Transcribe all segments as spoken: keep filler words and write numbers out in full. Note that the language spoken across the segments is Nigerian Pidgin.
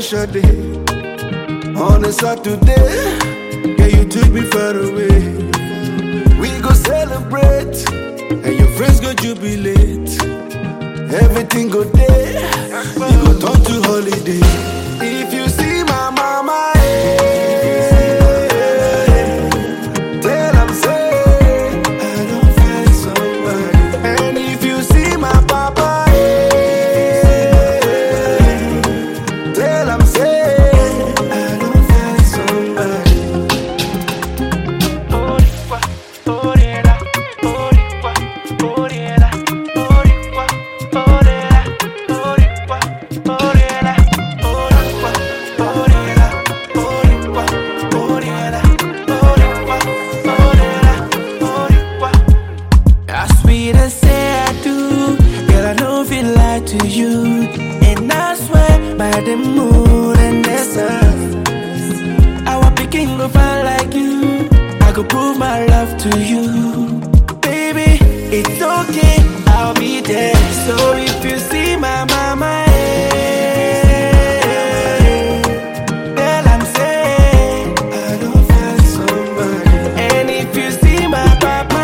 special day. On a Saturday, yeah, you took me far away. We go celebrate, and your friends go jubilate. Everything go there, you go turn to holiday. If you see my mama, eh, tell am say I don't find somebody. And if you see my papa, eh, tell am say I don't find somebody. To you, and I swear by the moon and the sun, our picking go find like you. I could prove my love to you, baby. It's okay, I'll be there. So if you see my mama, eh, tell I'm saying I don't find somebody. And if you see my papa,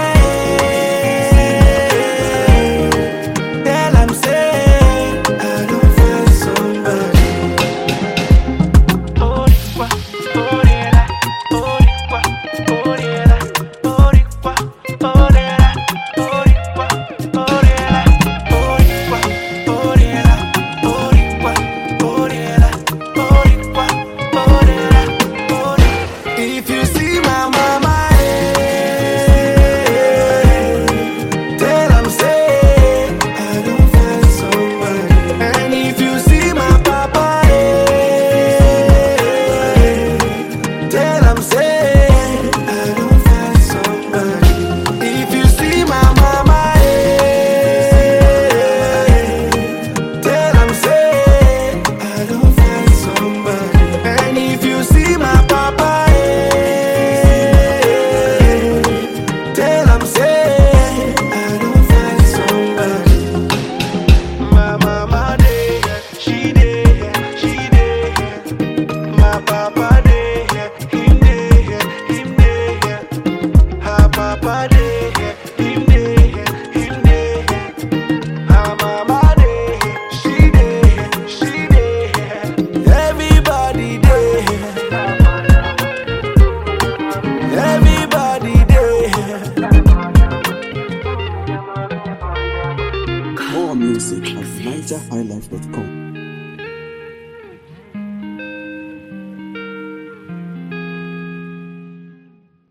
More music at niger high life dot com.